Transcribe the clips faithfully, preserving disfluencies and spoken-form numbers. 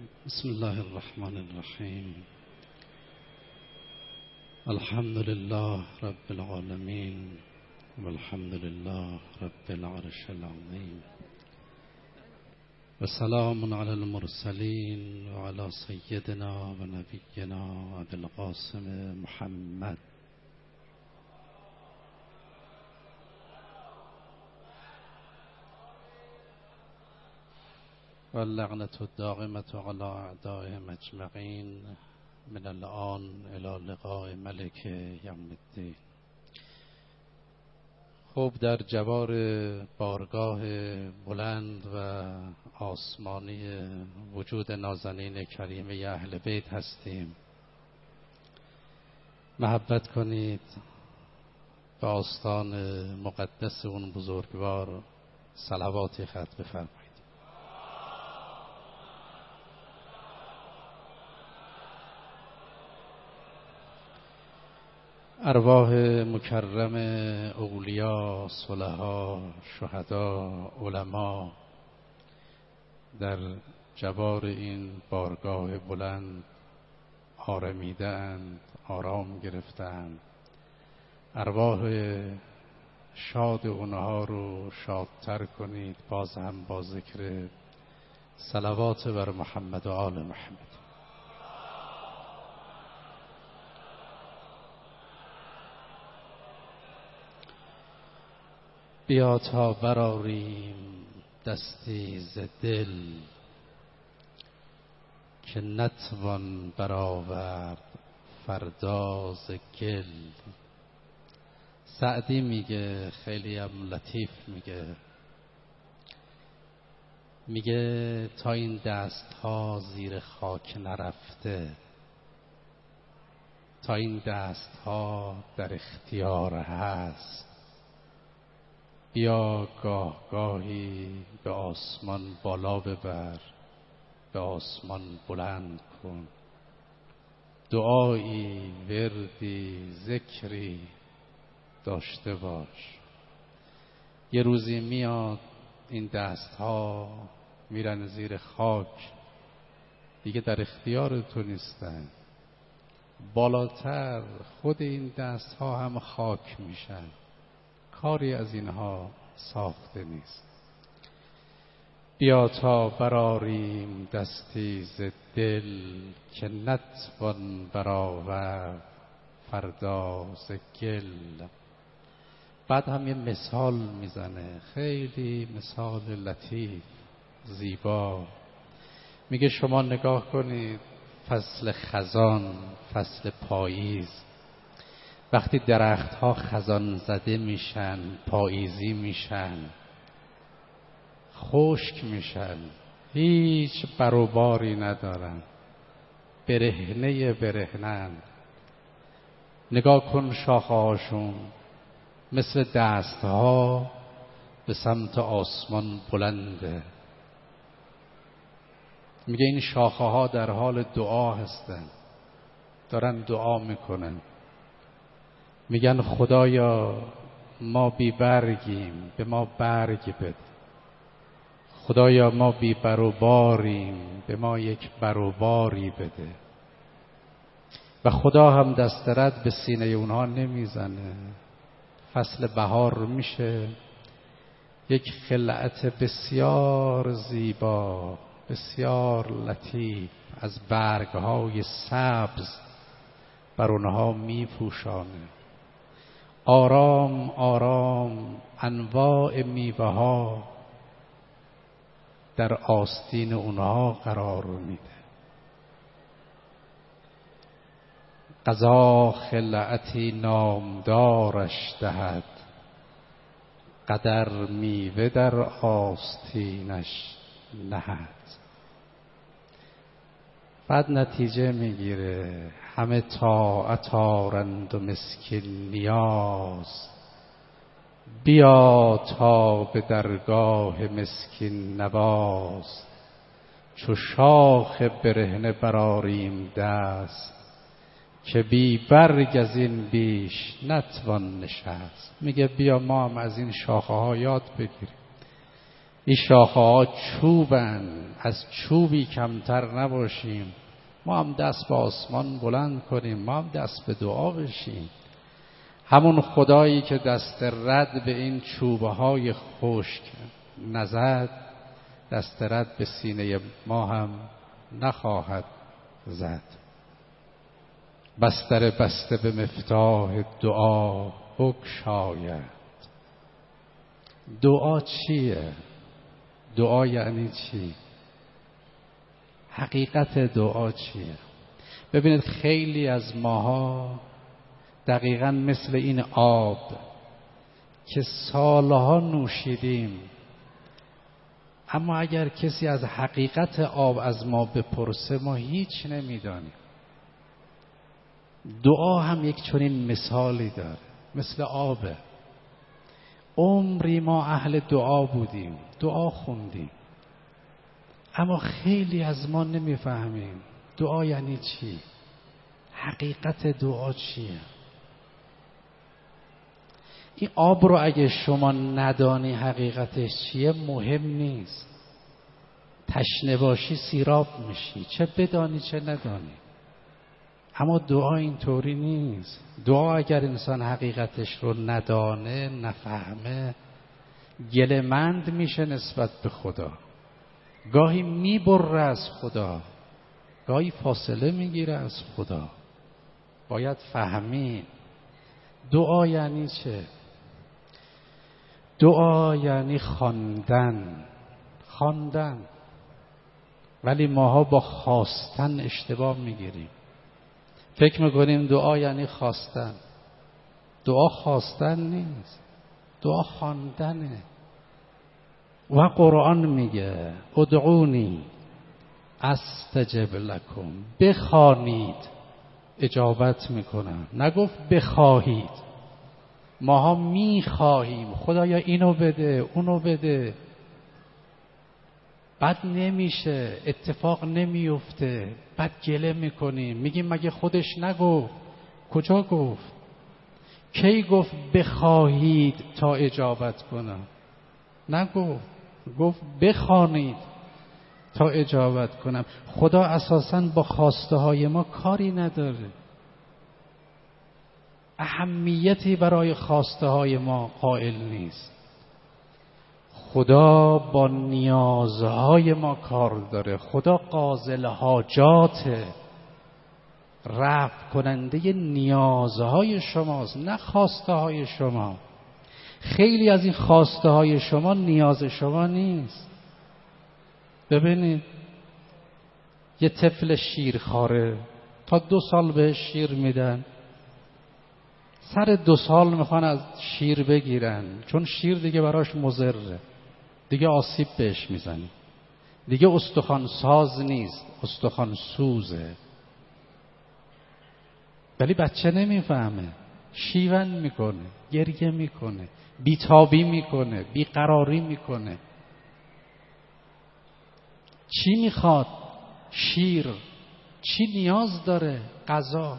بسم الله الرحمن الرحیم. الحمد لله رب العالمین والحمد لله رب العرش العظیم و سلام علی المرسلین و علی سیدنا و نبینا ابی القاسم محمد و اللعنة الدائمة على اعدائهم اجمعین من الآن الی لقاء ملک یوم الدین. خوب در جوار بارگاه بلند و آسمانی وجود نازنین کریمه اهل بیت هستیم. محبت کنید به آستان مقدس اون بزرگوار صلواتی ختم بفرمایید. ارواح مکرم اولیا، صلحا، شهدا، علما در جوار این بارگاه بلند آرمیده اند، آرام گرفتند. ارواح شاد اونها رو شادتر کنید باز هم با ذکر صلوات بر محمد و آل محمد. بیا تا برآریم دستی ز دل که نتوان برآورد فردا ز گل. سعدی میگه، خیلی هم لطیف میگه، میگه تا این دست ها زیر خاک نرفته، تا این دست ها در اختیار هست، بیا گاه گاهی به آسمان بالا ببر، به آسمان بلند کن. دعایی، وردی، ذکری داشته باش. یه روزی میاد این دست ها میرن زیر خاک، دیگه در اختیار تو نیستن. بالاتر خود این دست ها هم خاک میشن، کاری از اینها ساخته نیست. بیا تا برآریم دستی ز دل که نتوان برآورد فردا ز گل. بعد هم یه مثال میزنه، خیلی مثال لطیف زیبا. میگه شما نگاه کنید فصل خزان، فصل پاییز، وقتی درخت ها خزان زده میشن، پاییزی میشن، خشک میشن، هیچ بر و باری ندارن، برهنه برهنن. نگاه کن شاخه هاشون مثل دست ها به سمت آسمان بلنده. میگه این شاخه ها در حال دعا هستن، دارن دعا میکنن، میگن خدایا ما بی برگیم، به ما برگ بده. خدایا ما بی بر و باریم، به ما یک بر و باری بده. و خدا هم دست رد به سینه اونها نمیزنه. فصل بهار میشه، یک خلعت بسیار زیبا، بسیار لطیف از برگهای سبز بر اونها میپوشانه. آرام آرام انواع میوه ها در آستین اونها قرار میده. قضا خلعتی نامدارش دهد، قدر میوه در آستینش نهد. بعد نتیجه میگیره، همه طاعت آرند و مسکین نیاز. بیا تا به درگاه مسکین نواز. چو شاخ برهنه برآریم دست، که بی برگ از این بیش نتوان نشست. میگه بیا ما هم از این شاخه ها یاد بگیریم. این شاخه ها چوبن، از چوبی کمتر نباشیم. ما هم دست به آسمان بلند کنیم، ما هم دست به دعا بشیم. همون خدایی که دست رد به این چوبه های خشک نزد، دست رد به سینه ما هم نخواهد زد. بستر بسته به مفتاح دعا بگشاید. دعا چیه؟ دعا یعنی چی؟ حقیقت دعا چیه؟ ببینید خیلی از ماها دقیقاً مثل این آب که سالها نوشیدیم، اما اگر کسی از حقیقت آب از ما بپرسه ما هیچ نمیدانیم. دعا هم یک چنین مثالی داره، مثل آبه. عمری ما اهل دعا بودیم، دعا خوندیم، اما خیلی از ما نمیفهمیم دعا یعنی چی، حقیقت دعا چیه. این آب رو اگه شما ندانی حقیقتش چیه مهم نیست. تشنه باشی سیراب میشی، چه بدانی چه ندانی. اما دعا اینطوری نیست. دعا اگر انسان حقیقتش رو ندانه، نفهمه، گله‌مند میشه نسبت به خدا. گاهی میبره از خدا، گاهی فاصله میگیره از خدا. باید فهمید دعا یعنی چه. دعا یعنی خواندن، خواندن. ولی ماها با خواستن اشتباه میگیریم. فکر میکنیم دعا یعنی خواستن. دعا خواستن نیست، دعا خواندنه. و قرآن میگه ادعونی استجب لکم، بخوانید اجابت میکنم. نگفت بخواهید. ماها میخواهیم خدایا اینو بده اونو بده، بعد نمیشه، اتفاق نمیفته، بعد گله میکنیم، میگیم مگه خودش نگفت؟ کجا گفت؟ کی گفت بخواهید تا اجابت کنم؟ نگفت، گفت بخوانید تا اجابت کنم. خدا اساساً با خواسته های ما کاری نداره، اهمیتی برای خواسته های ما قائل نیست. خدا با نیازهای ما کار داره. خدا قاضی الحاجات، رفع کننده نیازهای شماست، نه خواسته های شما. خیلی از این خواسته های شما نیاز شما نیست. ببینید یه طفل شیرخواره، تا دو سال بهش شیر میدن، سر دو سال میخوان از شیر بگیرن، چون شیر دیگه براش مضره، دیگه آسیب بهش میزنه، دیگه استخوان ساز نیست، استخوان سوزه. ولی بچه نمیفهمه، شیون میکنه، گریه میکنه، بیتابی میکنه، بیقراری میکنه. چی میخواد؟ شیر. چی نیاز داره؟ غذا.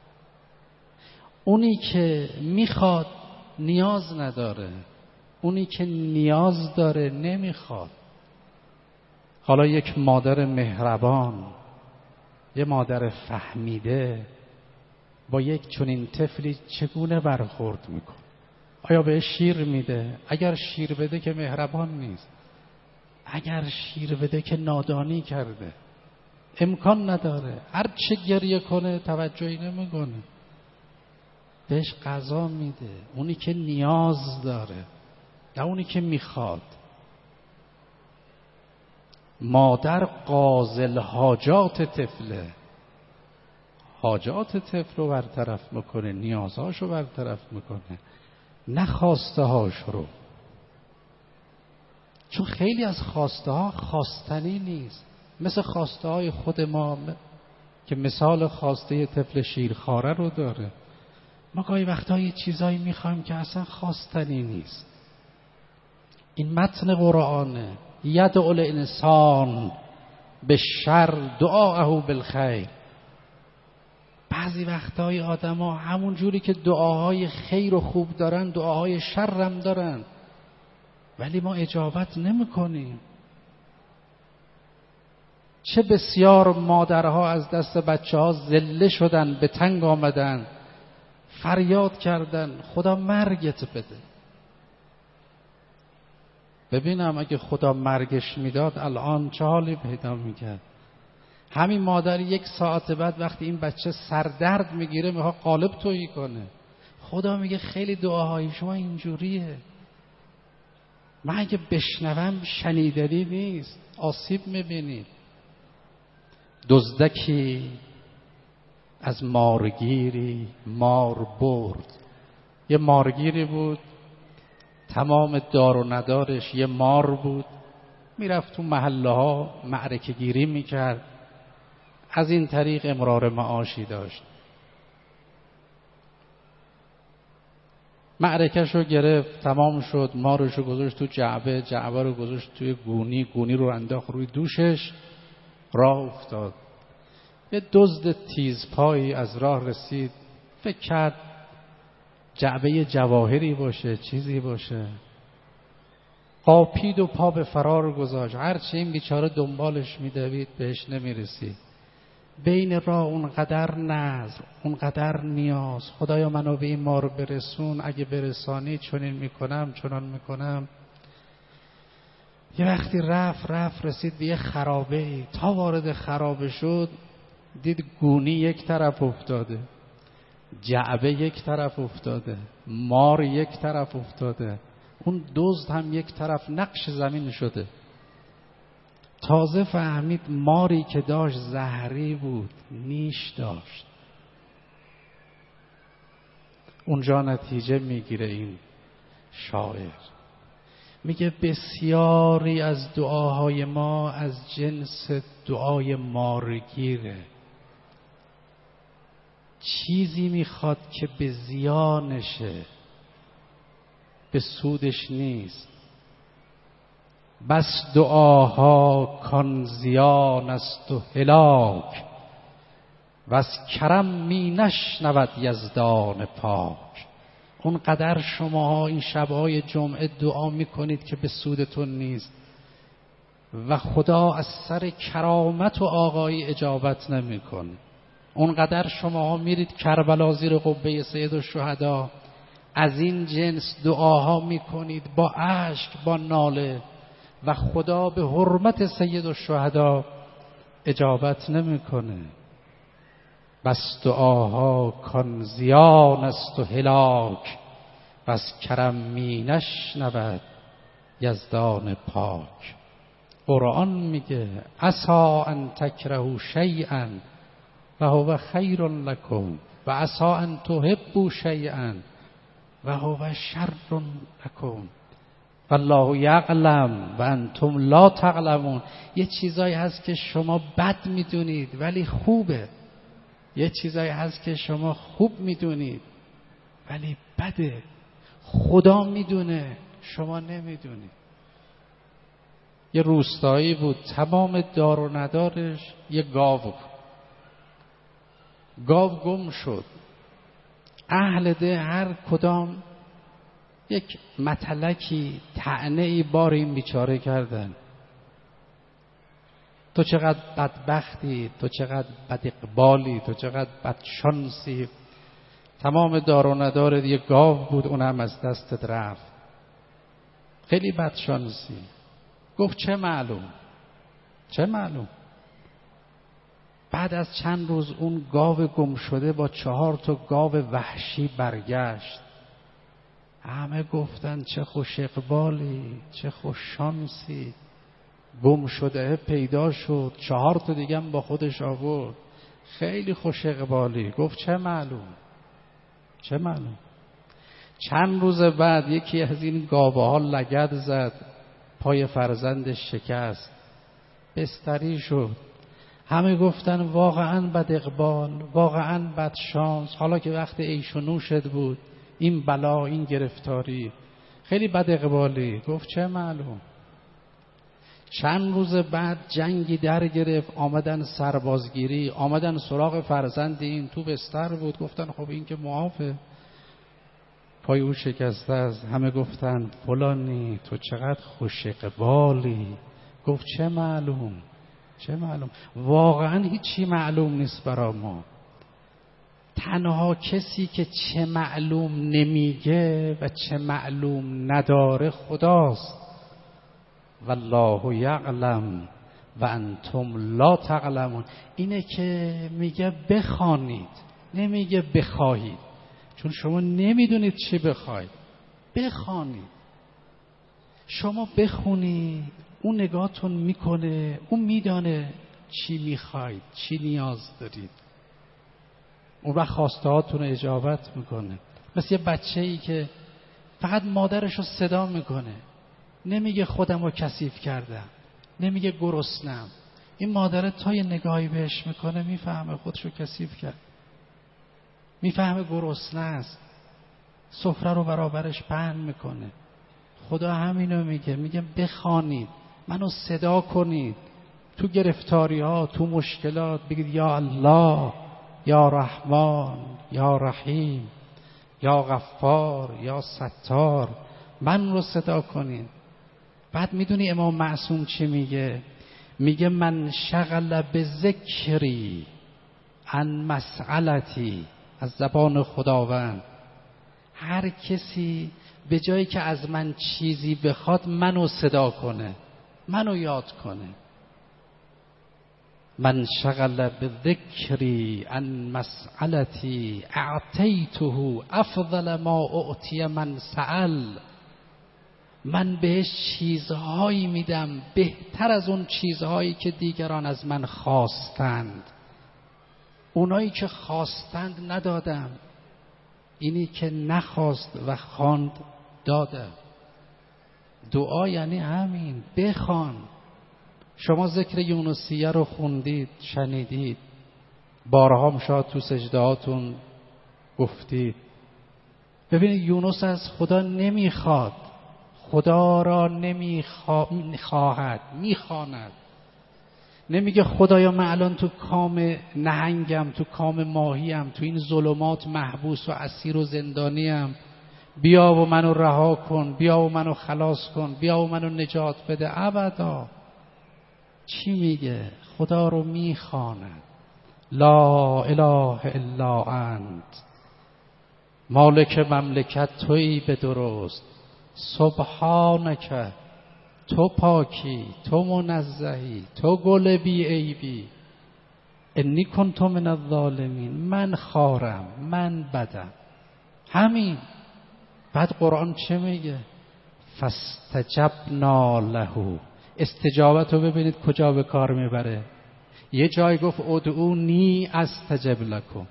اونی که میخواد نیاز نداره، اونی که نیاز داره نمیخواد. حالا یک مادر مهربان، یه مادر فهمیده با یک چنین طفلی چگونه برخورد میکنه؟ آیا به شیر میده؟ اگر شیر بده که مهربان نیست، اگر شیر بده که نادانی کرده، امکان نداره. هر چه گریه کنه توجهی نمیکنه، بهش غذا میده، اونی که نیاز داره نه اونی که میخواد. مادر قاضی الحاجات طفله، حاجات طفل رو برطرف میکنه، نیازهاش رو برطرف میکنه، نه خواسته هاش رو. چون خیلی از خواسته ها خواستنی نیست، مثل خواسته های خود ما که مثال خواسته طفل شیرخواره رو داره. ما گاهی وقتا یه چیزایی میخوایم که اصلا خواستنی نیست. این متن قرآنه، یدعو الانسان بالشر دعاءه بالخیر. بعضی وقتای آدم ها همون جوری که دعاهای خیر و خوب دارن، دعاهای شر هم دارن. ولی ما اجابت نمی کنیم. چه بسیار مادرها از دست بچه ها ذله شدن، به تنگ آمدن، فریاد کردن خدا مرگت بده. ببینم اگه خدا مرگش میداد الان چه حالی پیدا میکرد. همین مادر یک ساعت بعد وقتی این بچه سردرد میگیره میخواد قالب تویی کنه، خدا میگه خیلی دعاهای شما اینجوریه. من اگه بشنوم شنیدنی نیست، آسیب میبینید. دزدکی از مارگیری مار برد. یه مارگیری بود، تمام دار و ندارش یه مار بود، میرفت تو محله ها معرکه گیری میکرد، از این طریق امرار معاشی داشت. معرکش رو گرفت، تمام شد، مارش رو گذاشت تو جعبه، جعبه رو گذاشت توی گونی، گونی رو انداخت روی دوشش، راه افتاد. یه دزد تیزپایی از راه رسید، فکر کرد جعبه جواهری باشه، چیزی باشه، قاپید و پا به فرار گذاشت. هرچی این بیچاره دنبالش میدوید بهش نمیرسید. بین راه اونقدر نذر، اونقدر نیاز، خدایا منو به این مار برسون، اگه برسانی چنین میکنم چنان میکنم. یه وقتی رفت رفت رسید به یه خرابه ای. تا وارد خرابه شد دید گونی یک طرف افتاده، جعبه یک طرف افتاده، مار یک طرف افتاده، اون دزد هم یک طرف نقش زمین شده. تازه فهمید ماری که داشت زهری بود، نیش داشت. اونجا نتیجه میگیره این شاعر، میگه بسیاری از دعاهای ما از جنس دعای مارگیره. چیزی میخواد که به زیانشه، به سودش نیست. بس دعاها کان زیان است و هلاک، و از کرم می نشنود یزدان پاک. اونقدر شما این شبهای جمعه دعا میکنید که به سودتون نیست و خدا از سر کرامت و آقایی اجابت نمیکنه. اونقدر شما میرید کربلا زیر قبه سید الشهدا، از این جنس دعاها میکنید با اشک، با ناله، و خدا به حرمت سید الشهدا اجابت نمیکنه. بس دعاها کان زیان است و هلاک، بس کرم می نشنود یزدان پاک. قرآن میگه عسی ان تکرهوا شیئا و هو خیر لکم و عسی ان تحبوا شیئا و هو شر لکم والله یعلم و انتم لا تعلمون. یه چیزایی هست که شما بد میدونید ولی خوبه، یه چیزایی هست که شما خوب میدونید ولی بده. خدا میدونه، شما نمیدونید. یه روستایی بود، تمام دار و ندارش یه گاو بود. گاو گم شد. اهل ده هر کدام یک متلکی، طعنه‌ای بار این بیچاره کردن. تو چقدر بدبختی، تو چقدر بد اقبالی، تو چقدر بدشانسی. تمام دار و ندارت یه گاو بود، اونم از دستت رفت. خیلی بدشانسی. گفت چه معلوم، چه معلوم. بعد از چند روز اون گاو گم شده با چهار تا گاو وحشی برگشت. همه گفتن چه خوش اقبالی، چه خوش شانسی، گم شده پیدا شد، چهار تا دیگه هم با خودش آورد. خیلی خوش اقبالی. گفت چه معلوم، چه معلوم. چند روز بعد یکی از این گاوه ها لگد زد، پای فرزندش شکست، بستری شد. همه گفتن واقعا بد اقبال، واقعا بد شانس. حالا که وقت عیش و نوشت بود، این بلا، این گرفتاری، خیلی بد اقبالی. گفت چه معلوم. چند روز بعد جنگی در گرفت، آمدن سربازگیری، آمدن سراغ فرزند این، تو بستر بود. گفتن خب این که معافه. پای او شکسته است. همه گفتند فلانی تو چقدر خوش اقبالی. گفت چه معلوم، چه معلوم، واقعا هیچی معلوم نیست برا ما. تنها کسی که چه معلوم نمیگه و چه معلوم نداره خداست. والله یعلم و انتم لا تعلمون. اینه که میگه بخوانید، نمیگه بخواهید، چون شما نمیدونید چی بخواید. بخوانید، شما بخونید، اون نگاهتون میکنه، اون میدانه چی میخواید، چی نیاز دارید، اون وقت خواسته هاتون رو اجابت میکنه. مثل یه بچه ای که فقط مادرش رو صدا میکنه، نمیگه خودم رو کثیف کردم، نمیگه گرسنم. این مادره تا یه نگاهی بهش میکنه میفهمه خودش رو کثیف کرد، میفهمه گرسنه است، سفره رو برابرش پهن میکنه. خدا همینو میگه، میگه بخوانید، منو صدا کنید تو گرفتاری ها، تو مشکلات، بگید یا الله، یا رحمان، یا رحیم، یا غفار، یا ستار، من رو صدا کنید. بعد میدونی امام معصوم چی میگه؟ میگه من شغل به ذکری عن مسئلتی، از زبان خداوند، هر کسی به جایی که از من چیزی بخواد منو صدا کنه، منو یاد کنه. من شغل به ذکری عن مسئلتی اعطیته افضل ما اعطی من سأل. من بهش چیزهایی میدم بهتر از اون چیزهایی که دیگران از من خواستند. اونایی که خواستند ندادم، اینی که نخواست و خواند دادم. دعا یعنی همین، بخوان. شما ذکر یونسیه رو خوندید، شنیدید، بارها هم شاید تو سجدهاتون گفتید. ببینید یونس از خدا نمیخواد، خدا را نمیخواهد، میخواند. نمیگه خدایا من الان تو کام نهنگم، تو کام ماهیم، تو این ظلمات محبوس و اسیر و زندانیم، بیا و منو رها کن، بیا و منو خلاص کن، بیا و منو نجات بده. ابدا. چی میگه؟ خدا رو میخواند. لا اله الا انت، مالک مملکت تویی به درست، سبحانک، تو پاکی، تو منزهی، تو گل بی عیبی، انی کنت من الظالمین، من خارم، من بدم. همین. بعد قرآن چه میگه؟ فاستجبنا له. استجابت رو ببینید کجا به کار میبره. یه جای گفت ادعونی استجب لکم،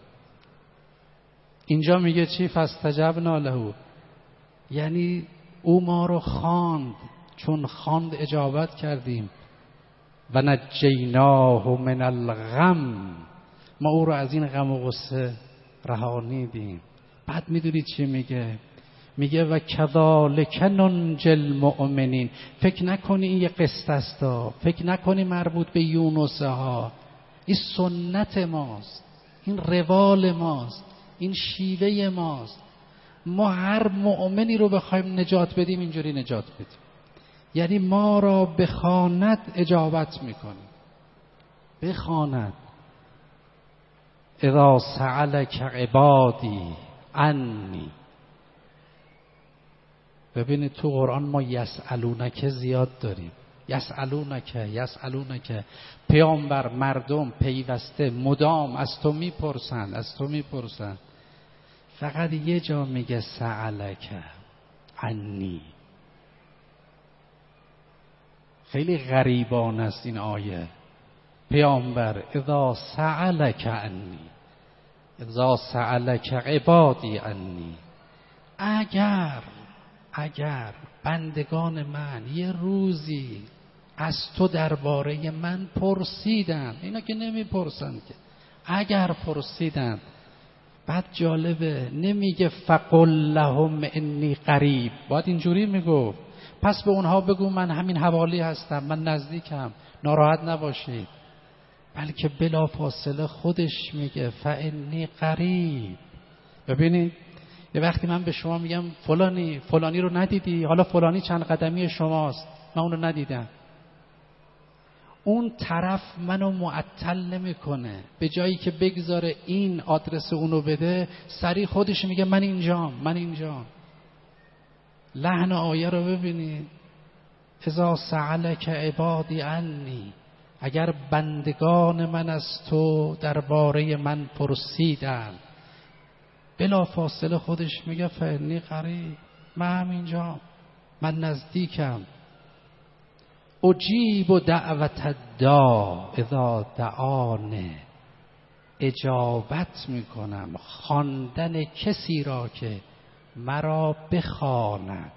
اینجا میگه چی؟ فاستجبنا له، یعنی او ما رو خواند، چون خواند اجابت کردیم. و نجیناه من الغم، ما او رو از این غم و غصه رهانیدیم. بعد میدونید چی میگه؟ میگه و کذالک ننجی المؤمنین. فکر نکنی این یه قصه است، فکر نکنی مربوط به یونس ها. این سنت ماست، این روال ماست، این شیوه ماست. ما هر مؤمنی رو بخوایم نجات بدیم اینجوری نجات بدیم، یعنی ما را بخواند اجابت میکنیم. بخواند. اذا سألک عبادی عنی. ببینید تو قرآن ما یسألونک زیاد داریم. یسألونک، یسألونک. پیامبر، مردم پیوسته مدام از تو میپرسند، از تو میپرسند. فقط یه جا میگه سألک عنی. خیلی غریبانه است این آیه. پیامبر اذا سألک عنی، اذا سألک عبادی عنی، اگر اگر بندگان من یه روزی از تو درباره من پرسیدن، اینا که نمیپرسند که، اگر پرسیدن. بعد جالبه نمیگه فقل لهم انی قریب، باید اینجوری میگفت پس به اونها بگو من همین حوالی هستم، من نزدیکم، ناراحت نباشید. بلکه بلا فاصله خودش میگه فانی قریب. ببینید یه وقتی من به شما میگم فلانی فلانی رو ندیدی، حالا فلانی چند قدمی شماست، من اون رو ندیدم، اون طرف منو معطل نمیکنه. به جایی که بگذاره این آدرس اونو بده، سریع خودش میگه من اینجام من اینجام. لحن آیه رو ببینید، اذا سألک عبادی عنی، اگر بندگان من از تو درباره من پرسیدن، بلا فاصله خودش میگه فعنی قریب، من همینجام، من نزدیکم. اجیب دعوت الداع اذا دعانه، اجابت میکنم خواندن کسی را که مرا بخواند.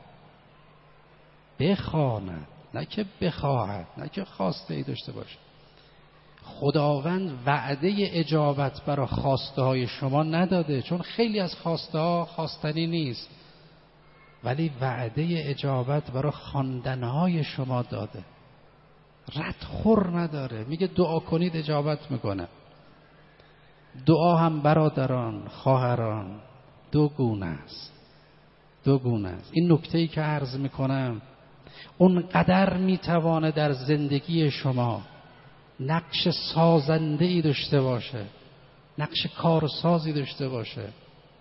بخواند، نه که بخواهد، نه که خواسته ای داشته باشه. خداوند وعده اجابت برای خواسته های شما نداده، چون خیلی از خواسته ها خواستنی نیست، ولی وعده اجابت برای خواندن های شما داده. ردخور نداره، میگه دعا کنید اجابت میکنه. دعا هم برادران خواهران دو گونه است، دو گونه است. این نکته‌ای که عرض میکنم اونقدر میتوانه در زندگی شما نقش سازنده‌ای داشته باشه، نقش کارسازی داشته باشه،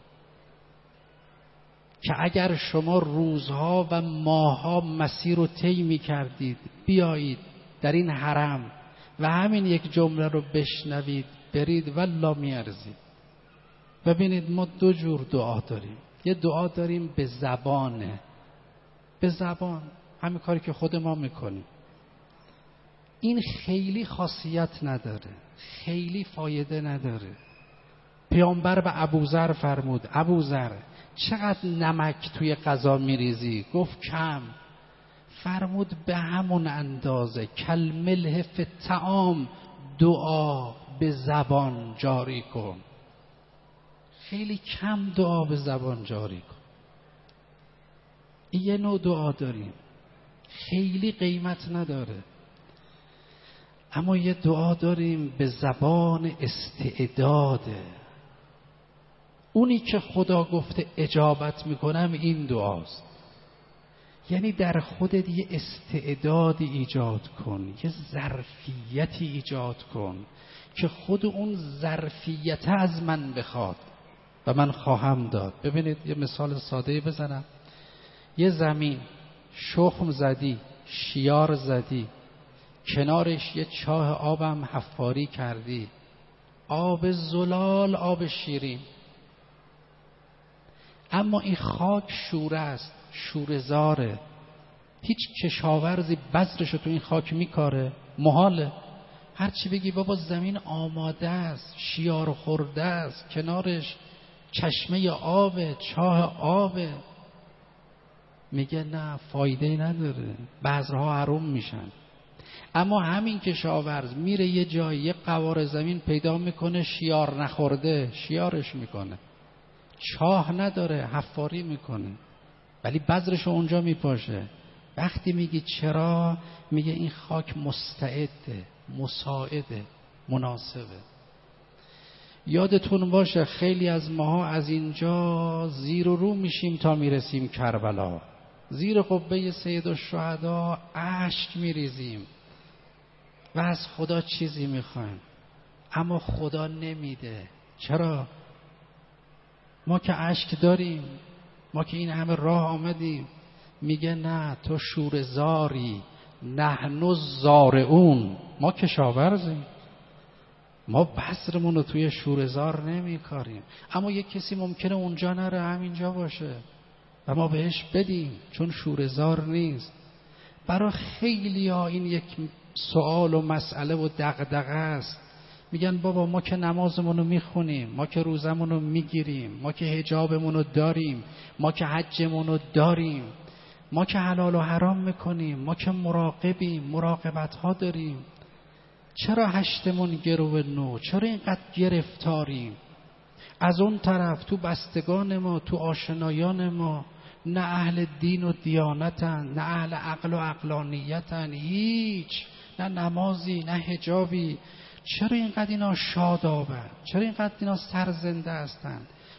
که اگر شما روزها و ماهها مسیر رو طی می‌کردید، بیایید در این حرم و همین یک جمله رو بشنوید برید والله میارزید. ببینید ما دو جور دعا داریم. یه دعا داریم به زبانه، به زبان، همین کاری که خود ما میکنیم. این خیلی خاصیت نداره، خیلی فایده نداره. پیامبر به ابوذر فرمود ابوذر چقدر نمک توی غذا میریزی؟ گفت کم. فرمود به همون اندازه کالملح فی الطعام، دعا به زبان جاری کن. خیلی کم دعا به زبان جاری کن. این یه نوع دعا داریم، خیلی قیمت نداره. اما یه دعا داریم به زبان استعداده. اونی که خدا گفته اجابت میکنم این دعاست. یعنی در خودت یه استعدادی ایجاد کن، یه ظرفیتی ایجاد کن که خود اون ظرفیت از من بخواد و من خواهم داد. ببینید یه مثال ساده بزنم. یه زمین شخم زدی، شیار زدی، کنارش یه چاه آبم حفاری کردی، آب زلال، آب شیرین. اما این خاک شوره است، شوره زاره. هیچ کشاورزی بذرشو تو این خاک میکاره؟ محاله. هرچی بگی بابا زمین آماده است، شیار خورده است، کنارش چشمه آب، چاه آب، میگه نه فایده نداره، بذرها حروم میشن. اما همین کشاورز میره یه جایی یه قوار زمین پیدا میکنه شیار نخورده، شیارش میکنه، چاه نداره، حفاری میکنه، ولی بذرشو اونجا میپاشه. وقتی میگی چرا؟ میگه این خاک مستعده، مساعده، مناسبه. یادتون باشه خیلی از ماها از اینجا زیر و رو میشیم تا میرسیم کربلا، زیر قبه سید الشهدا اشک میریزیم و از خدا چیزی میخوایم، اما خدا نمیده. چرا؟ ما که اشک داریم، ما که این همه راه آمدیم. میگه نه، تو شوره زاری، نحن زارعون، ما کشاورزیم، ما بذرمون رو توی شوره زار نمی کاریم. اما یک کسی ممکنه اونجا نره، همینجا باشه و ما بهش بدیم، چون شوره زار نیست. برای خیلی ها این یک سوال و مسئله و دغدغه است. میگن بابا ما که نمازمون رو میخونیم، ما که روزمون رو میگیریم، ما که حجابمون رو داریم، ما که حجمون رو داریم، ما که حلال و حرام میکنیم، ما که مراقبیم، مراقبت ها داریم، چرا هشتمون گرو نو؟ چرا اینقدر گرفتاریم؟ از اون طرف تو بستگان ما، تو آشنایان ما، نه اهل دین و دیانتن، نه اهل عقل و عقلانیتن، هیچ، نه نمازی نه حجابی. چرا اینقدر اینا شادابن؟ چرا اینقدر اینا سرزنده هستن؟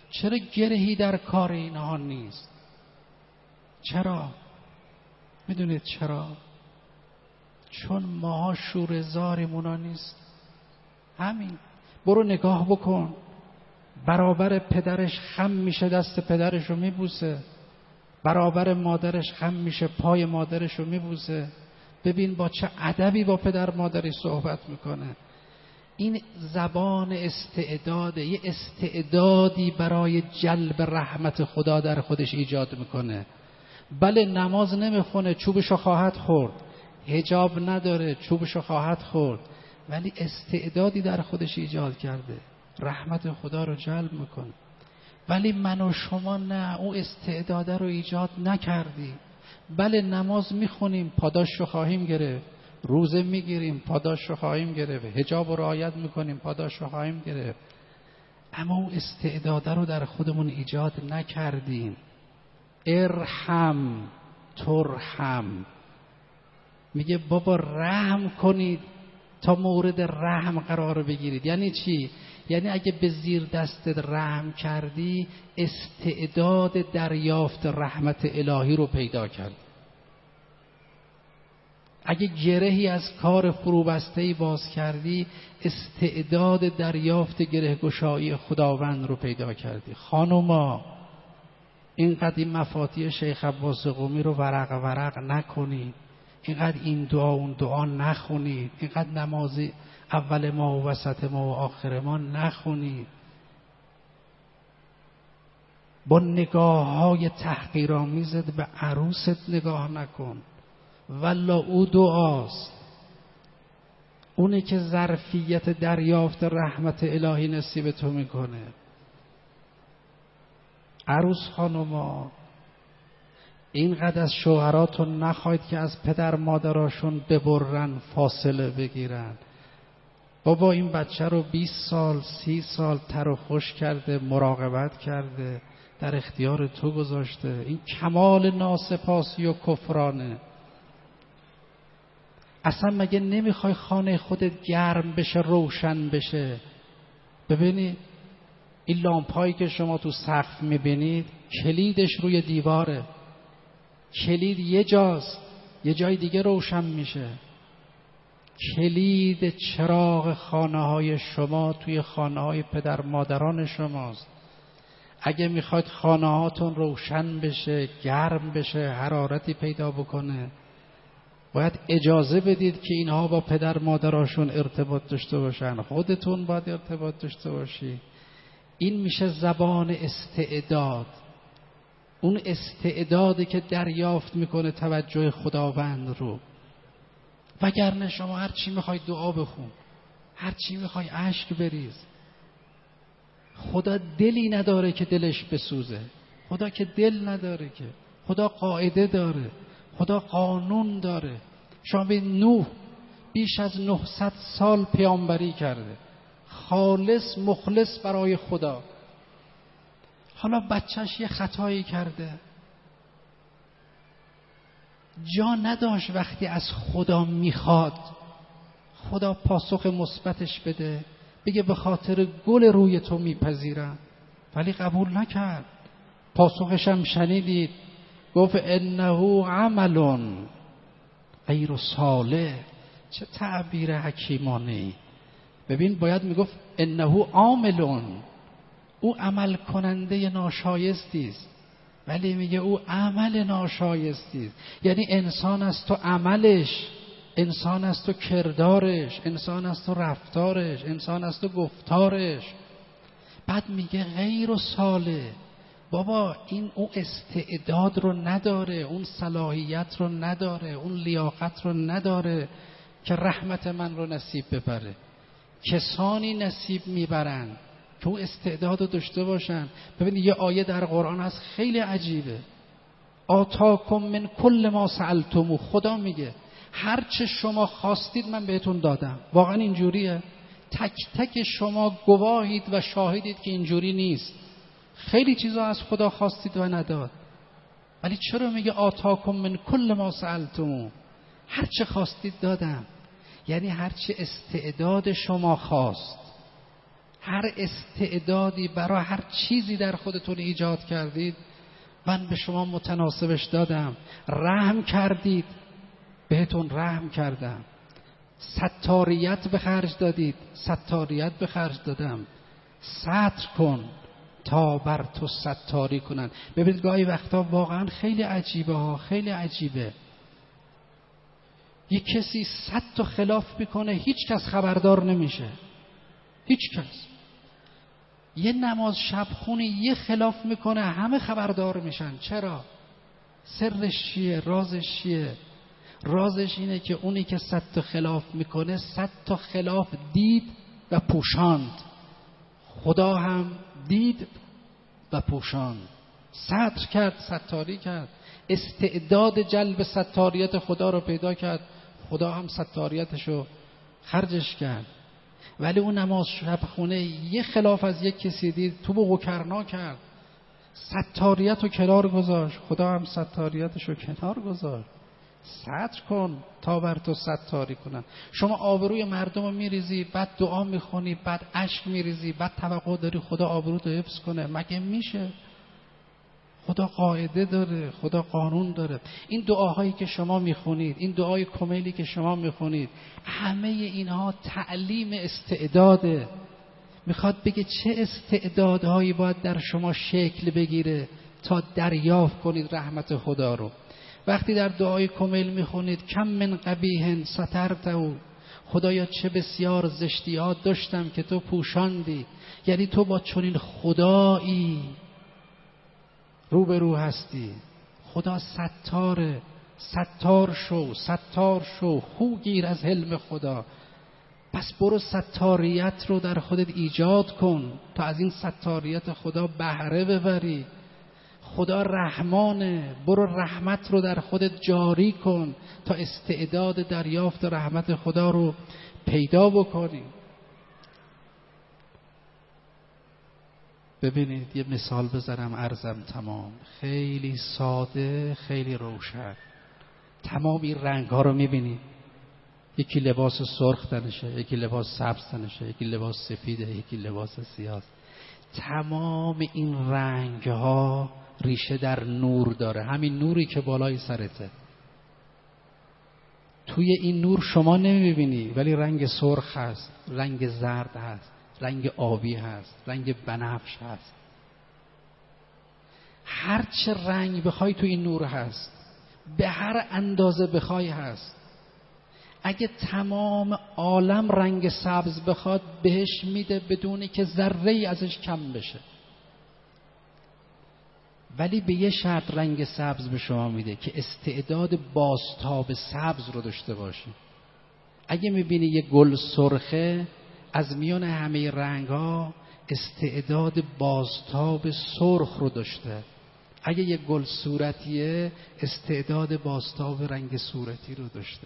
چرا گرهی در کار اینها نیست؟ چرا؟ میدونید چرا؟ چون ماها شوره‌زارمونا نیست. همین. برو نگاه بکن، برابر پدرش خم میشه دست پدرش رو میبوسه، برابر مادرش خم میشه پای مادرش رو میبوسه. ببین با چه ادبی با پدر مادرش صحبت میکنه. این زبان استعداده، یه استعدادی برای جلب رحمت خدا در خودش ایجاد میکنه. بله نماز نمیخونه، چوبشو خواهد خورد، حجاب نداره، چوبشو خواهد خورد، ولی استعدادی در خودش ایجاد کرده، رحمت خدا رو جلب میکنه. ولی من و شما نه، اون استعداده رو ایجاد نکردیم. بله نماز میخونیم، پاداش رو خواهیم گرفت، روزه میگیریم، پاداش رو خواهیم گرفت، حجاب رو رعایت میکنیم، پاداش رو خواهیم گرفت، اما اون استعداده رو در خودمون ایجاد نکردیم. ارحم ترحم. میگه بابا رحم کنید تا مورد رحم قرار بگیرید. یعنی چی؟ یعنی اگه به زیر دستت رحم کردی، استعداد دریافت رحمت الهی رو پیدا کرد. اگه گرهی از کار فروبسته‌ای باز کردی، استعداد دریافت گره گشایی خداوند رو پیدا کردی. خانوما اینقدر این مفاتیح شیخ عباس قمی رو ورق ورق نکنید، اینقدر این دعا اون دعا نخونید، اینقدر نمازی اول ما و وسط ما و آخر ما نخونید. با نگاه های تحقیرآمیزت به عروست نگاه نکن، والا او دعاست، اونه که ظرفیت دریافت رحمت الهی نصیب تو میکنه. عروس خانوما اینقدر از شوهراتون نخواهید که از پدر مادراشون ببرن، فاصله بگیرن. بابا این بچه رو بیست سال سی سال تر و خوش کرده، مراقبت کرده، در اختیار تو گذاشته. این کمال ناسپاسی و کفرانه. اصلا مگه نمیخوای خانه خودت گرم بشه، روشن بشه؟ ببینید این لامپایی که شما تو سقف میبینید، کلیدش روی دیواره، کلید یه جاست، یه جای دیگه روشن میشه. کلید چراغ خانه های شما توی خانه های پدر مادران شماست. اگه میخواید خانه هاتون روشن بشه، گرم بشه، حرارتی پیدا بکنه، باید اجازه بدید که اینها با پدر مادراشون ارتباط داشته باشن. خودتون باید ارتباط داشته باشی. این میشه زبان استعداد، اون استعدادی که دریافت میکنه توجه خداوند رو. وگرنه شما هر چی میخوای دعا بخون، هر چی میخوای اشک بریز، خدا دلی نداره که دلش بسوزه. خدا که دل نداره که، خدا قاعده داره، خدا قانون داره. شما به نوح بیش از نهصد سال پیامبری کرده، خالص مخلص برای خدا. حالا بچهش یه خطایی کرده، جا نداشت وقتی از خدا میخواد خدا پاسخ مثبتش بده، بگه به خاطر گل روی تو میپذیرم، ولی قبول نکرد. پاسخش هم شنیدید، گفت انه عمل غیر صالح. چه تعبیر حکیمانه. ببین باید میگفت انه عامل، او عمل کننده ناشایستی است، ولی میگه او عمل ناشایستی است. یعنی انسان است تو عملش، انسان است تو کردارش، انسان است تو رفتارش، انسان است تو گفتارش. بعد میگه غیر صالح. بابا این اون استعداد رو نداره، اون صلاحیت رو نداره، اون لیاقت رو نداره که رحمت من رو نصیب ببره. کسانی نصیب میبرن که اون استعداد رو داشته باشن. ببینید یه آیه در قرآن هست خیلی عجیبه، آتاکم من کل ما سألتمو. خدا میگه هر چه شما خواستید من بهتون دادم. واقعا اینجوریه؟ تک تک شما گواهید و شاهدید که اینجوری نیست. خیلی چیزا از خدا خواستید و نداد، ولی چرا میگه آتاکم من کل ما سألتمو؟ هر چه خواستید دادم. یعنی هر چه استعداد شما خواست، هر استعدادی برای هر چیزی در خودتون ایجاد کردید من به شما متناسبش دادم. رحم کردید بهتون رحم کردم. ستاریت به خرج دادید ستاریت به خرج دادم. ستر کن تا بر تو ستاری کنن. ببینید گاهی وقتا واقعا خیلی عجیبه ها، خیلی عجیبه. یک کسی صد تا خلاف میکنه هیچ کس خبردار نمیشه، هیچ کس. یه نماز شب خونی یه خلاف میکنه همه خبردار میشن. چرا؟ سرش چیه؟ رازش چیه؟ رازش اینه که اونی که صد تا خلاف میکنه صد تا خلاف دید و پوشاند. خدا هم دید و پوشاند، ستر کرد، ستاری کرد. استعداد جلب ستاریت خدا رو پیدا کرد، خدا هم ستاریتشو خرجش کرد. ولی اون نماز شب خونه یه خلاف از یک کسی دید تو بو کرنا کرد، ستاریت رو کنار گذاشت، خدا هم ستاریتشو کنار گذاشت. ستر کن تا بر تو ستاری کنن. شما آبروی مردم رو میریزی، بعد دعا میخونی، بعد اشک میریزی، بعد توقع داری خدا آبروت رو حفظ کنه. مگه میشه؟ خدا قاعده داره، خدا قانون داره. این دعاهایی که شما میخونید، این دعای کمیلی که شما میخونید، همه اینها تعلیم استعداده. میخواد بگه چه استعدادهایی باید در شما شکل بگیره تا دریافت کنید رحمت خدا رو. وقتی در دعای کمیل میخونید کم من قبیح سترته، خدایا چه بسیار زشتیات داشتم که تو پوشاندی. یعنی تو با چنین خدایی روبرو هستی. خدا ستاره، ستار شو، ستار شو، خو گیر از حلم خدا. پس برو ستاریت رو در خودت ایجاد کن تا از این ستاریت خدا بهره ببری. خدا رحمانه، برو رحمت رو در خودت جاری کن تا استعداد دریافت رحمت خدا رو پیدا بکنی. ببینید یه مثال بذارم عرضم تمام، خیلی ساده، خیلی روشن. تمام این رنگ ها رو میبینید، یکی لباس سرخ تنشه، یکی لباس سبز تنشه، یکی لباس سفیده، یکی لباس سیاه. تمام این رنگ ها ریشه در نور داره، همین نوری که بالای سرته. توی این نور شما نمیبینی ولی رنگ سرخ هست، رنگ زرد هست، رنگ آبی هست، رنگ بنفش هست. هر چه رنگ بخوای تو این نور هست، به هر اندازه بخوای هست. اگه تمام عالم رنگ سبز بخواد بهش میده بدونی که ذره‌ای ازش کم بشه. ولی به یه شرط رنگ سبز به شما میده که استعداد بازتاب سبز رو داشته باشی. اگه میبینی یه گل سرخه، از میان همه رنگ ها استعداد بازتاب سرخ رو داشته. اگه یه گل صورتیه، استعداد بازتاب رنگ صورتی رو داشته.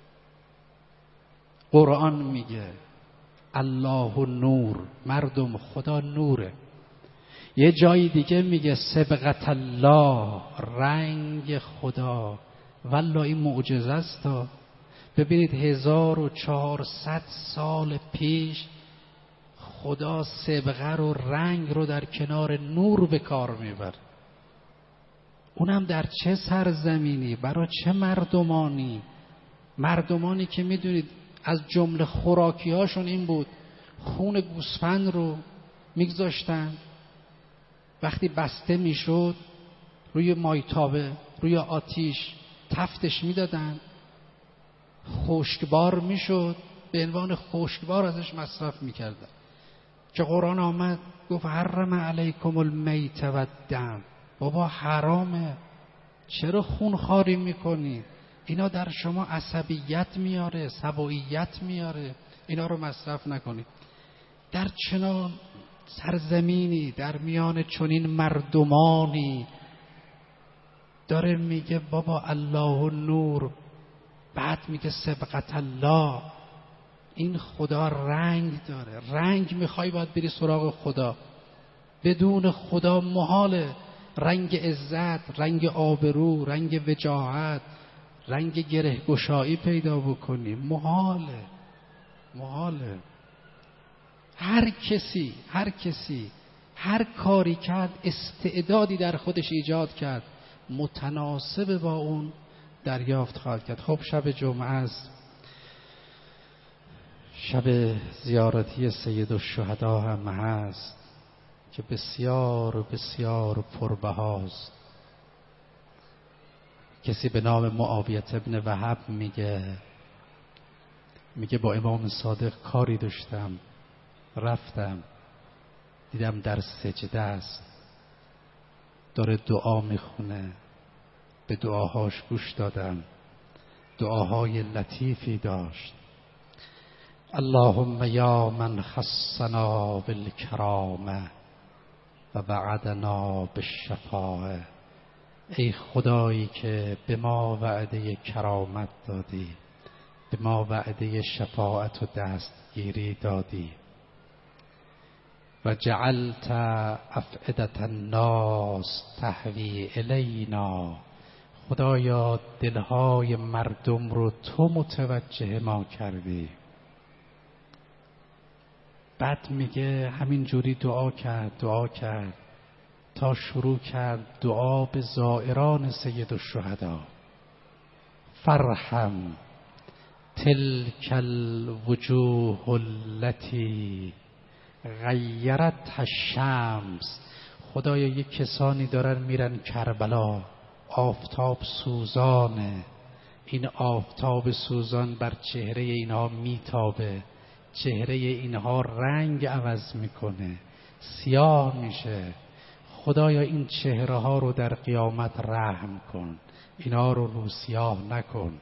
قرآن میگه الله نور، مردم خدا نوره. یه جای دیگه میگه سبغت الله، رنگ خدا. والله این معجزه است. ببینید هزار و چهارصد سال پیش خدا صبغه رو، رنگ رو در کنار نور به کار میبره. اونم در چه سرزمینی، برای چه مردمانی؟ مردمانی که میدونید از جمله خوراکی هاشون این بود خون گوسفند رو میگذاشتن، وقتی بسته میشد روی مایتابه، روی آتیش تفتش میدادن، خشکبار میشد، به عنوان خشکبار ازش مصرف میکردن. که قرآن آمد گفت حرم علیکم المیت و الدم. بابا حرامه، چرا خونخواری میکنید؟ اینا در شما عصبیت میاره، سبویت میاره، اینا رو مصرف نکنید. در چنان سرزمینی، در میان چنین مردمانی داره میگه بابا الله نور، بعد میگه سبغت الله. این خدا رنگ داره، رنگ میخوای باید بری سراغ خدا. بدون خدا محاله رنگ عزت، رنگ آبرو، رنگ وجاهت، رنگ گره گشایی پیدا بکنی. محاله محاله هر کسی هر کسی هر کاری کرد استعدادی در خودش ایجاد کرد متناسب با اون دریافت خواهد کرد. خب شب جمعه است، شب زیارتی سید الشهدا هم هست که بسیار و بسیار پربهاست. کسی به نام معاویه ابن وهب میگه میگه با امام صادق کاری داشتم، رفتم دیدم در سجده است، داره دعا میخونه، به دعاهاش گوش دادم، دعاهای لطیفی داشت. اللهم یا من خصنا بالکرامه و وعدنا بالشفاعه، ای خدایی که به ما وعده کرامت دادی، به ما وعده شفاعت و دستگیری دادی. و جعلت افئدة الناس تهوی الینا، خدایا دلهای مردم رو تو متوجه ما کردی. بعد میگه همین جوری دعا کرد دعا کرد تا شروع کرد دعا به زائران سید الشهدا. فرحم تلک الوجوه التي غیرت الشمس، خدایا یک کسانی دارن میرن کربلا، آفتاب سوزانه، این آفتاب سوزان بر چهره اینها میتابه، چهره اینها رنگ عوض میکنه، سیاه میشه. خدایا این چهره ها رو در قیامت رحم کن، اینها رو رو سیاه نکن.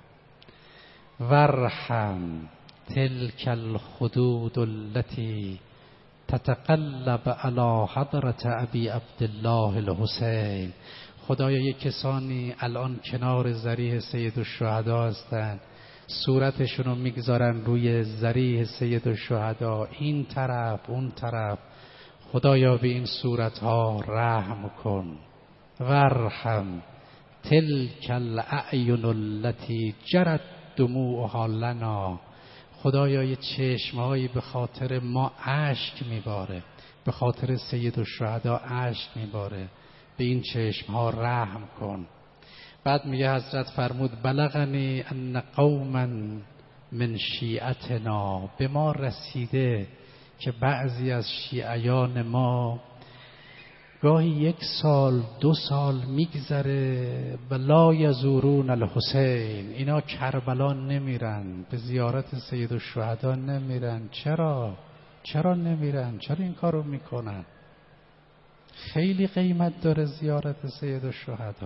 ورحم تلک الخدود التي تتقلب على حضرت ابی عبدالله الحسین، خدایا یک کسانی الان کنار ذریح سید الشهدا هستن، صورتشون رو میگذارن روی ذریح سید الشهدا، این طرف اون طرف، خدایا به این صورتها رحم کن. ورحم تلک الاعین التي جرت دموعها لنا، خدایا یه چشمهایی به خاطر ما اشک میباره، به خاطر سید الشهدا اشک میباره، به این چشمها رحم کن. بعد میگه حضرت فرمود بلغنی ان قوما من شیعتنا، به ما رسیده که بعضی از شیعیان ما گاهی یک سال دو سال میگذره و لا یزورون الحسین، اینا کربلا نمیرن، به زیارت سید الشهدا نمیرن. چرا؟ چرا نمیرن؟ چرا این کارو میکنن؟ خیلی قیمت داره زیارت سید الشهدا.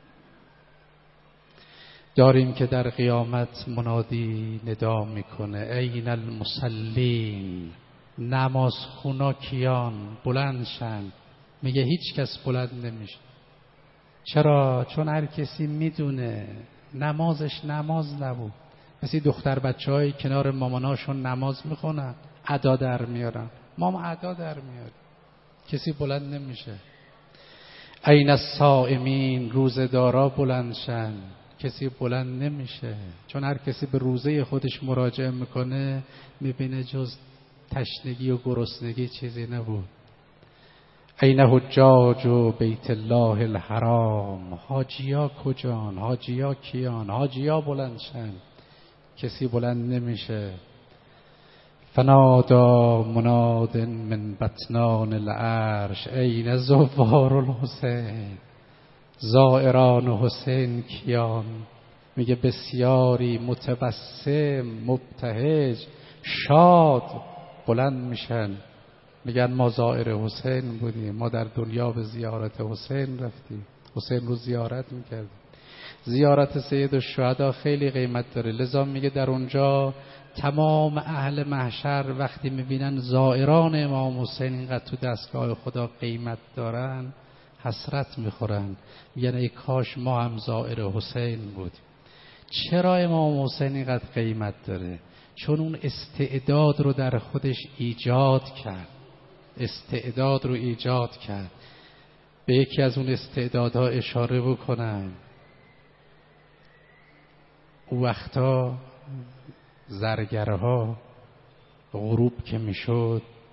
داریم که در قیامت منادی ندا میکنه این المصلین، نماز خونا کیان بلند شن. میگه هیچ کس بلند نمیشه. چرا؟ چون هر کسی میدونه نمازش نماز نبود. مثل دختر بچه های کنار ماماناشون نماز میخونن، ادا در میارن، ماما ادا در میاره، کسی بلند نمیشه. این الصائمین، روزه دارا بلند شن، کسی بلند نمیشه. چون هر کسی به روزه خودش مراجعه میکنه میبینه جز تشنگی و گرسنگی چیزی نبود. این حجاج و بیت الله الحرام، حاجیا کجان؟ حاجیا کیان؟ حاجیا بلند شن، کسی بلند نمیشه. فنادا مناد من بطنان العرش این زوار الحسین، زائران حسین کیان؟ میگه بسیاری متبسم مبتهج شاد بلند میشن، میگن ما زائر حسین بودیم، ما در دنیا به زیارت حسین رفتیم، حسین رو زیارت میکردیم. زیارت سید الشهدا خیلی قیمت داره، لذا میگه در اونجا تمام اهل محشر وقتی میبینن زائران امام حسین اینقدر تو دستگاه خدا قیمت دارن حسرت میخورن، میگن ای کاش ما هم زائر حسین بودیم. چرا امام حسین اینقدر قیمت داره؟ چون اون استعداد رو در خودش ایجاد کرد، استعداد رو ایجاد کرد. به یکی از اون استعدادها اشاره بکنم. او وقتا زرگرها غروب که میشد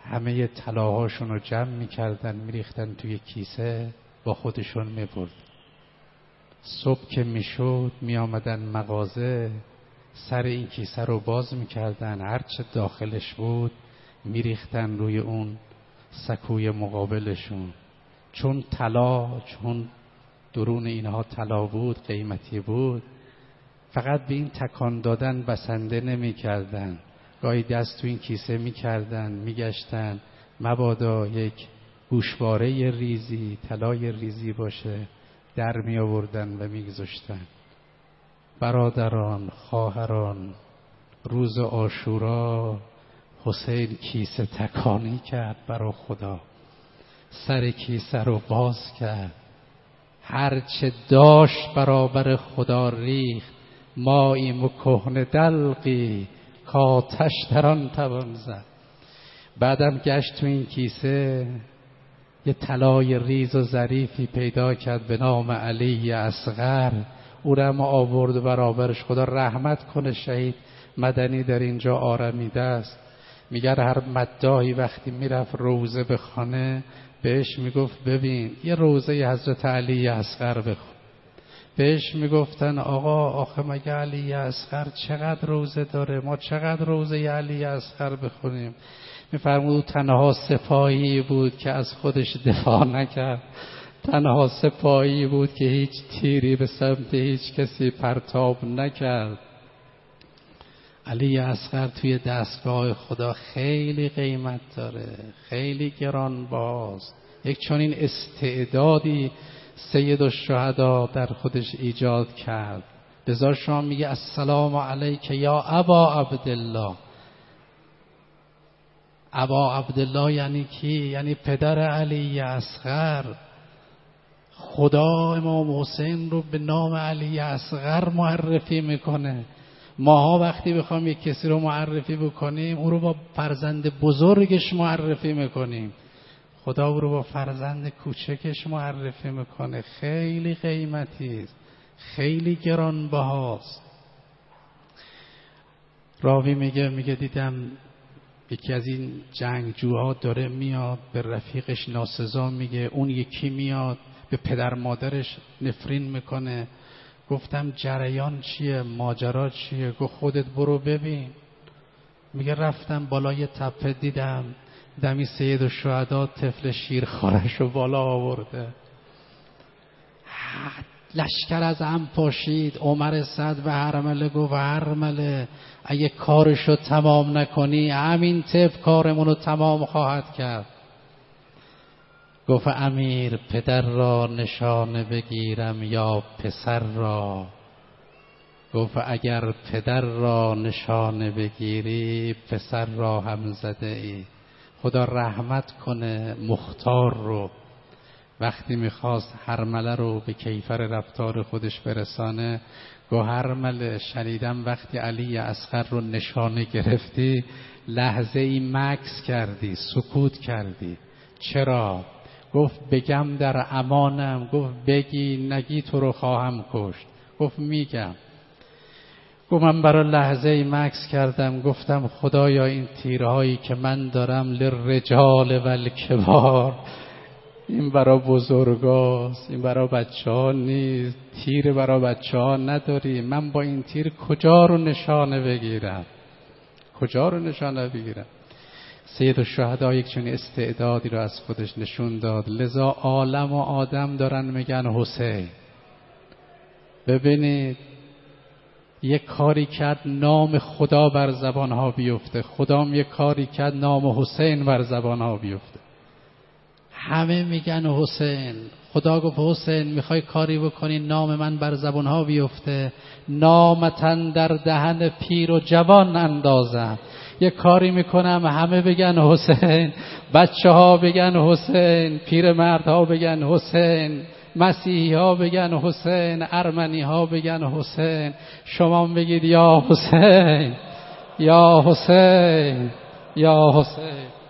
همه طلاهاشون رو جمع میکردن میریختن توی کیسه با خودشون میبرد. صبح که میشد میامدن مغازه، سر این کیسه رو باز میکردن، هرچه داخلش بود میریختن روی اون سکوی مقابلشون. چون طلا، چون درون اینها طلا بود، قیمتی بود، فقط به این تکان دادن بسنده نمی کردن. گاهی دست تو این کیسه می کردن، می گشتن مبادا یک گوشواره ریزی، طلای ریزی باشه، در می آوردن و می گذاشتن. برادران، خواهران، روز عاشورا حسین کیسه تکانی کرد برای خدا، سر کیسه رو باز کرد، هرچه داشت برابر خدا ریخت. ماییم و کهنه دلقی کاتش در آن توان زد. بعدم گشت تو این کیسه یه طلای ریز و ظریفی پیدا کرد به نام علی اصغر، او را ما آورد برابرش. خدا رحمت کنه شهید مدنی در اینجا آرمیده است. میگر هر مداحی وقتی میرفت روزه به خانه بهش میگفت ببین یه روزه حضرت علی اصغر بخون. بهش میگفتن آقا آخه مگه علی اصغر چقدر روزه داره، ما چقدر روزه علی اصغر بخونیم؟ میفرمود تنها سپاهی بود که از خودش دفاع نکرد، تنها سپاهی بود که هیچ تیری به سمت هیچ کسی پرتاب نکرد. علی اصغر توی دستگاه خدا خیلی قیمت داره، خیلی گرانباز. یک چنین استعدادی سید الشهدا در خودش ایجاد کرد. لذا شما میگه السلام علیک یا ابا عبدالله. ابا عبدالله یعنی کی؟ یعنی پدر علی اصغر. خدا امام حسین رو به نام علی اصغر معرفی میکنه. ماها وقتی بخوام یک کسی رو معرفی بکنیم او رو با فرزند بزرگش معرفی میکنیم، خدا او رو با فرزند کوچکش معرفی میکنه. خیلی قیمتی است، خیلی گرانبهاست. راوی میگه میگه دیدم یکی از این جنگجوها داره میاد به رفیقش ناسزا میگه، اون یکی میاد به پدر مادرش نفرین میکنه. گفتم جریان چیه؟ ماجرا چیه؟ گفت خودت برو ببین. میگه رفتم بالای تپه دیدم دمی سید الشهدا طفل شیرخوارش رو بالا آورده. لشکر از هم پاشید. عمر سعد به هرمله گفت هرمله اگه کارشو تمام نکنی همین طب کارمونو تمام خواهد کرد. گفت امیر پدر را نشانه بگیرم یا پسر را؟ گفت اگر پدر را نشانه بگیری پسر را هم زده ای. خدا رحمت کنه مختار رو، وقتی میخواست هرمله رو به کیفر رفتار خودش برسانه گفت هرمله شنیدم وقتی علی اصغر رو نشانه گرفتی لحظه ای مکث کردی، سکوت کردی. چرا؟ گفت بگم در امانم. گفت بگی نگی تو رو خواهم کشت. گفت میگم. گفت من برای لحظه ای مکث کردم، گفتم خدایا این تیرهایی که من دارم للرجال والکبار، این برای بزرگاست، این برای بچه ها نیست. تیر برای بچه ها نداری، من با این تیر کجا رو نشانه بگیرم؟ کجا رو نشانه بگیرم؟ سید الشهدا یک چنین استعدادی رو از خودش نشون داد. لذا عالم و آدم دارن میگن حسین. ببینید یک کاری کرد نام خدا بر زبان ها بیفته، خدام یک کاری کرد نام حسین بر زبان ها بیفته. همه میگن حسین. خدا گفت حسین میخوای کاری بکنی نام من بر زبان ها بیفته، نامتن در دهن پیر و جوان اندازم. یه کاری میکنم همه بگن حسین، بچه ها بگن حسین، پیر مرد ها بگن حسین، مسیحی ها بگن حسین، ارمنی ها بگن حسین. شما بگید یا حسین، یا حسین، یا حسین.